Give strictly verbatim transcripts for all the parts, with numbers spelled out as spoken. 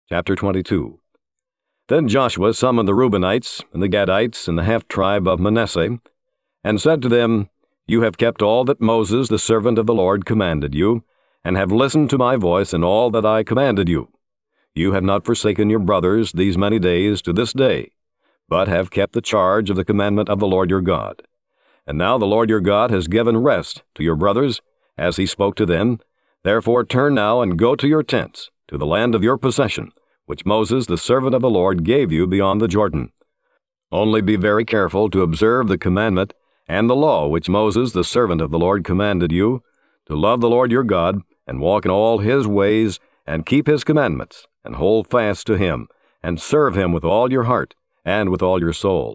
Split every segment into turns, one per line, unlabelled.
Chapter twenty-two. Then Joshua summoned the Reubenites, and the Gadites, and the half-tribe of Manasseh, and said to them, You have kept all that Moses the servant of the Lord commanded you, and have listened to my voice in all that I commanded you. You have not forsaken your brothers these many days to this day, but have kept the charge of the commandment of the Lord your God. And now the Lord your God has given rest to your brothers, as he spoke to them. Therefore turn now and go to your tents, to the land of your possession, which Moses the servant of the Lord gave you beyond the Jordan. Only be very careful to observe the commandment and the law which Moses the servant of the Lord commanded you, to love the Lord your God, and walk in all his ways, and keep his commandments, and hold fast to him, and serve him with all your heart, and with all your soul.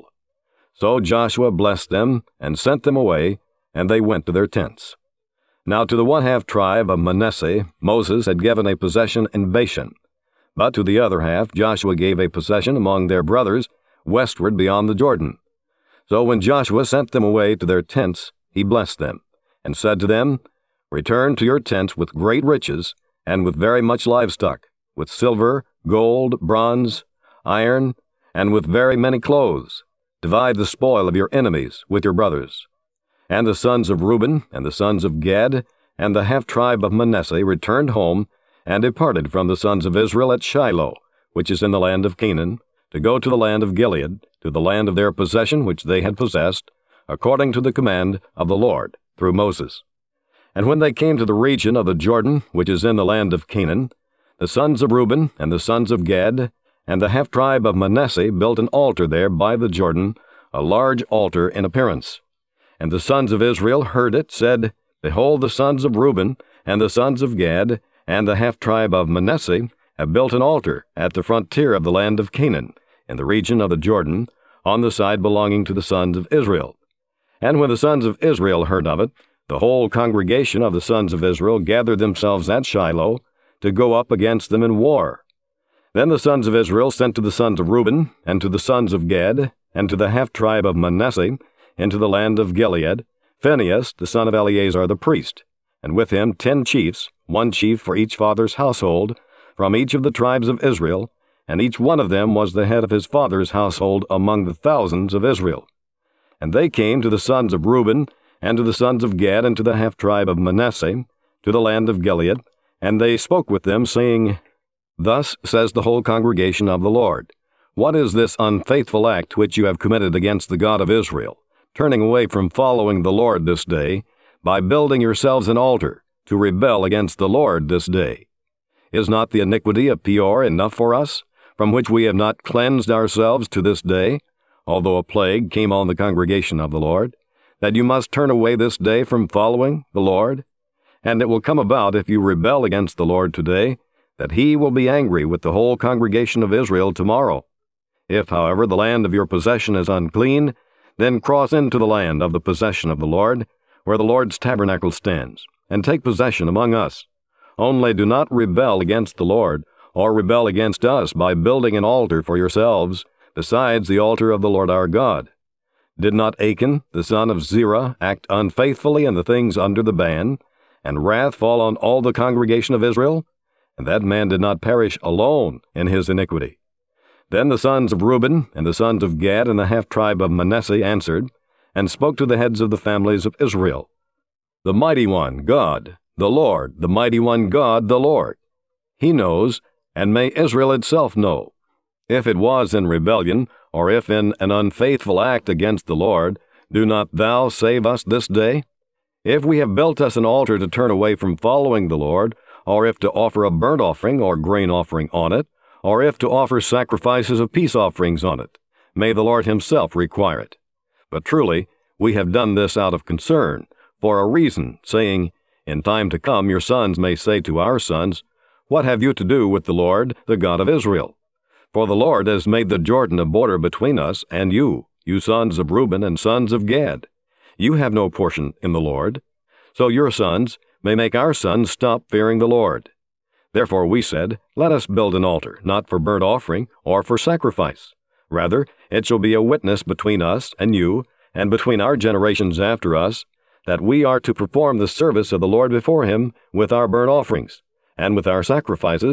So Joshua blessed them, and sent them away, and they went to their tents. Now to the one-half tribe of Manasseh Moses had given a possession in Bashan, but to the other half Joshua gave a possession among their brothers, westward beyond the Jordan. So when Joshua sent them away to their tents, he blessed them, and said to them, Return to your tents with great riches, and with very much livestock, with silver, gold, bronze, iron, and with very many clothes. Divide the spoil of your enemies with your brothers. And the sons of Reuben, and the sons of Gad, and the half-tribe of Manasseh returned home, and departed from the sons of Israel at Shiloh, which is in the land of Canaan, to go to the land of Gilead, to the land of their possession which they had possessed, according to the command of the Lord, through Moses. And when they came to the region of the Jordan, which is in the land of Canaan, the sons of Reuben, and the sons of Gad, and the half-tribe of Manasseh built an altar there by the Jordan, a large altar in appearance. And the sons of Israel heard it, said, Behold, the sons of Reuben, and the sons of Gad, and the half-tribe of Manasseh have built an altar at the frontier of the land of Canaan, in the region of the Jordan, on the side belonging to the sons of Israel. And when the sons of Israel heard of it, the whole congregation of the sons of Israel gathered themselves at Shiloh to go up against them in war. Then the sons of Israel sent to the sons of Reuben, and to the sons of Gad, and to the half-tribe of Manasseh, into the land of Gilead, Phinehas, the son of Eleazar the priest, and with him ten chiefs, one chief for each father's household, from each of the tribes of Israel, and each one of them was the head of his father's household among the thousands of Israel. And they came to the sons of Reuben, and to the sons of Gad, and to the half-tribe of Manasseh, to the land of Gilead, and they spoke with them, saying, Thus says the whole congregation of the Lord, What is this unfaithful act which you have committed against the God of Israel, turning away from following the Lord this day, by building yourselves an altar, to rebel against the Lord this day? Is not the iniquity of Peor enough for us, from which we have not cleansed ourselves to this day, although a plague came on the congregation of the Lord, that you must turn away this day from following the Lord? And it will come about, if you rebel against the Lord today, that he will be angry with the whole congregation of Israel tomorrow. If, however, the land of your possession is unclean, then cross into the land of the possession of the Lord, where the Lord's tabernacle stands, and take possession among us. Only do not rebel against the Lord, or rebel against us by building an altar for yourselves, besides the altar of the Lord our God. Did not Achan, the son of Zerah, act unfaithfully in the things under the ban, and wrath fall on all the congregation of Israel? And that man did not perish alone in his iniquity. Then the sons of Reuben, and the sons of Gad, and the half-tribe of Manasseh answered, and spoke to the heads of the families of Israel, The mighty one, God, the Lord, the mighty one, God, the Lord. He knows, and may Israel itself know. If it was in rebellion, or if in an unfaithful act against the Lord, do not thou save us this day? If we have built us an altar to turn away from following the Lord, or if to offer a burnt offering or grain offering on it, or if to offer sacrifices of peace offerings on it, may the Lord himself require it. But truly, we have done this out of concern, for a reason, saying, In time to come your sons may say to our sons, What have you to do with the Lord, the God of Israel? For the Lord has made the Jordan a border between us and you, you sons of Reuben and sons of Gad. You have no portion in the Lord. So your sons may make our sons stop fearing the Lord. Therefore we said, Let us build an altar, not for burnt offering or for sacrifice. Rather, it shall be a witness between us and you, and between our generations after us, that we are to perform the service of the Lord before him with our burnt offerings, and with our sacrifices,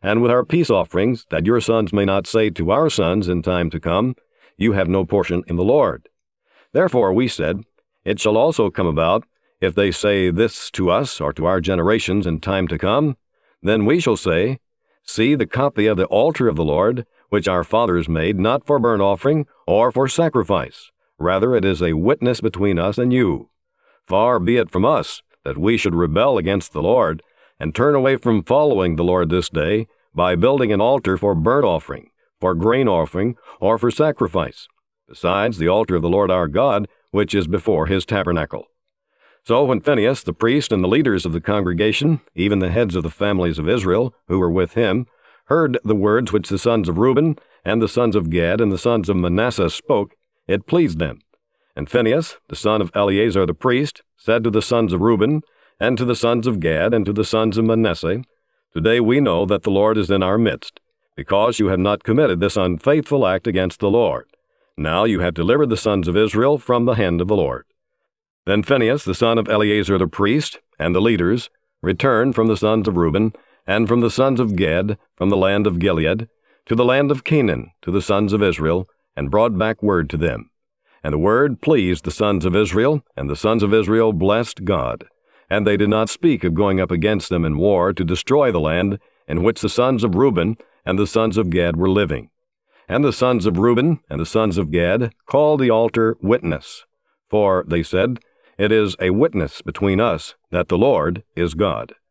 and with our peace offerings, that your sons may not say to our sons in time to come, You have no portion in the Lord. Therefore we said, It shall also come about, if they say this to us or to our generations in time to come, then we shall say, See the copy of the altar of the Lord, which our fathers made, not for burnt offering or for sacrifice. Rather it is a witness between us and you. Far be it from us that we should rebel against the Lord, and turn away from following the Lord this day, by building an altar for burnt offering, for grain offering, or for sacrifice, besides the altar of the Lord our God, which is before his tabernacle. So when Phinehas the priest and the leaders of the congregation, even the heads of the families of Israel, who were with him, heard the words which the sons of Reuben, and the sons of Gad, and the sons of Manasseh spoke, it pleased them. And Phinehas, the son of Eleazar the priest, said to the sons of Reuben, and to the sons of Gad, and to the sons of Manasseh, Today we know that the Lord is in our midst, because you have not committed this unfaithful act against the Lord. Now you have delivered the sons of Israel from the hand of the Lord. Then Phinehas, the son of Eleazar the priest, and the leaders, returned from the sons of Reuben, and from the sons of Gad, from the land of Gilead, to the land of Canaan, to the sons of Israel, and brought back word to them. And the word pleased the sons of Israel, and the sons of Israel blessed God. And they did not speak of going up against them in war to destroy the land in which the sons of Reuben and the sons of Gad were living. And the sons of Reuben and the sons of Gad called the altar Witness. For, they said, It is a witness between us that the Lord is God.